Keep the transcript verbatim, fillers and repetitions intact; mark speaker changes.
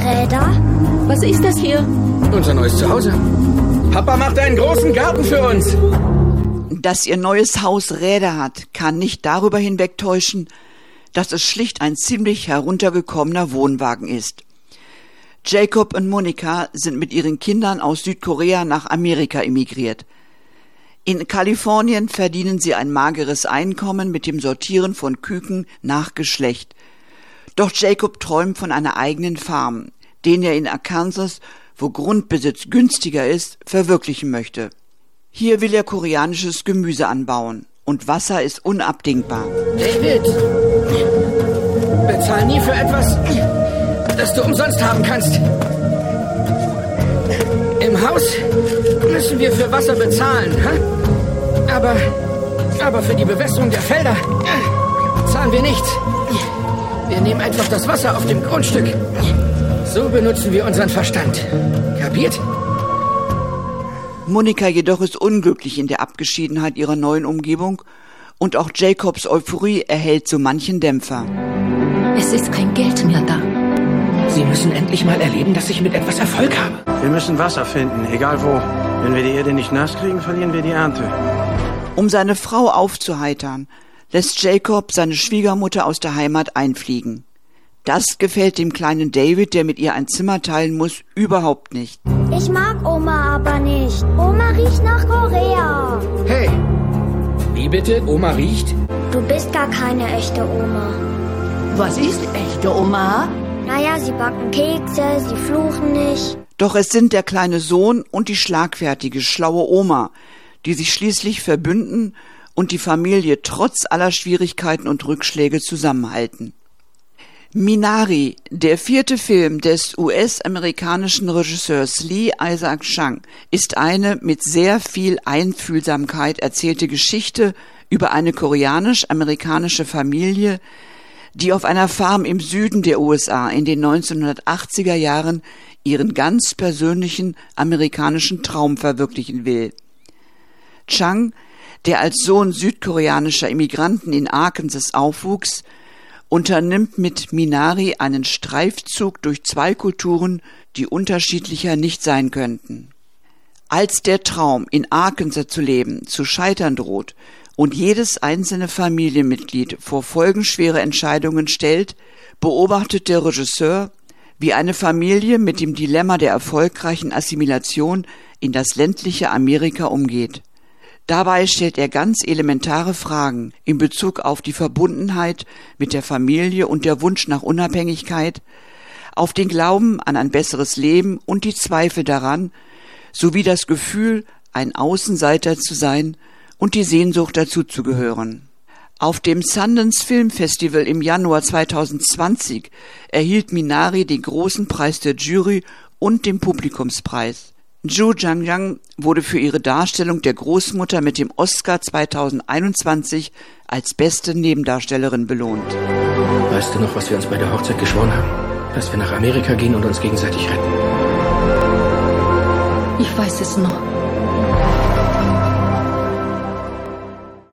Speaker 1: Räder?
Speaker 2: Was ist das hier?
Speaker 3: Unser neues Zuhause. Papa macht einen großen Garten für uns.
Speaker 4: Dass ihr neues Haus Räder hat, kann nicht darüber hinwegtäuschen, dass es schlicht ein ziemlich heruntergekommener Wohnwagen ist. Jacob und Monika sind mit ihren Kindern aus Südkorea nach Amerika emigriert. In Kalifornien verdienen sie ein mageres Einkommen mit dem Sortieren von Küken nach Geschlecht. Doch Jacob träumt von einer eigenen Farm, den er in Arkansas, wo Grundbesitz günstiger ist, verwirklichen möchte. Hier will er koreanisches Gemüse anbauen und Wasser ist unabdingbar.
Speaker 3: David, bezahl nie für etwas, das du umsonst haben kannst. Im Haus müssen wir für Wasser bezahlen, hä? aber, aber für die Bewässerung der Felder zahlen wir nichts. Wir nehmen einfach das Wasser auf dem Grundstück. So benutzen wir unseren Verstand. Kapiert?
Speaker 4: Monika jedoch ist unglücklich in der Abgeschiedenheit ihrer neuen Umgebung und auch Jacobs Euphorie erhält so manchen Dämpfer.
Speaker 2: Es ist kein Geld mehr da.
Speaker 3: Sie müssen endlich mal erleben, dass ich mit etwas Erfolg habe.
Speaker 5: Wir müssen Wasser finden, egal wo. Wenn wir die Erde nicht nass kriegen, verlieren wir die Ernte.
Speaker 4: Um seine Frau aufzuheitern, lässt Jacob seine Schwiegermutter aus der Heimat einfliegen. Das gefällt dem kleinen David, der mit ihr ein Zimmer teilen muss, überhaupt nicht.
Speaker 1: Ich mag Oma aber nicht. Oma riecht nach Korea.
Speaker 3: Hey, wie bitte? Oma riecht?
Speaker 1: Du bist gar keine echte Oma.
Speaker 2: Was ist echte Oma?
Speaker 1: Naja, sie backen Kekse, sie fluchen nicht.
Speaker 4: Doch es sind der kleine Sohn und die schlagfertige, schlaue Oma, die sich schließlich verbünden und die Familie trotz aller Schwierigkeiten und Rückschläge zusammenhalten. Minari, der vierte Film des U S-amerikanischen Regisseurs Lee Isaac Chung, ist eine mit sehr viel Einfühlsamkeit erzählte Geschichte über eine koreanisch-amerikanische Familie, die auf einer Farm im Süden der U S A in den neunzehnhundertachtziger Jahren ihren ganz persönlichen amerikanischen Traum verwirklichen will. Chung, der als Sohn südkoreanischer Immigranten in Arkansas aufwuchs, unternimmt mit Minari einen Streifzug durch zwei Kulturen, die unterschiedlicher nicht sein könnten. Als der Traum, in Arkansas zu leben, zu scheitern droht und jedes einzelne Familienmitglied vor folgenschwere Entscheidungen stellt, beobachtet der Regisseur, wie eine Familie mit dem Dilemma der erfolgreichen Assimilation in das ländliche Amerika umgeht. Dabei stellt er ganz elementare Fragen in Bezug auf die Verbundenheit mit der Familie und der Wunsch nach Unabhängigkeit, auf den Glauben an ein besseres Leben und die Zweifel daran, sowie das Gefühl, ein Außenseiter zu sein und die Sehnsucht dazuzugehören. Auf dem Sundance Film Festival im Januar zweitausendzwanzig erhielt Minari den großen Preis der Jury und den Publikumspreis. Ju Jang-Jang wurde für ihre Darstellung der Großmutter mit dem Oscar zweitausendeinundzwanzig als beste Nebendarstellerin belohnt.
Speaker 3: Weißt du noch, was wir uns bei der Hochzeit geschworen haben? Dass wir nach Amerika gehen und uns gegenseitig retten.
Speaker 2: Ich weiß es noch.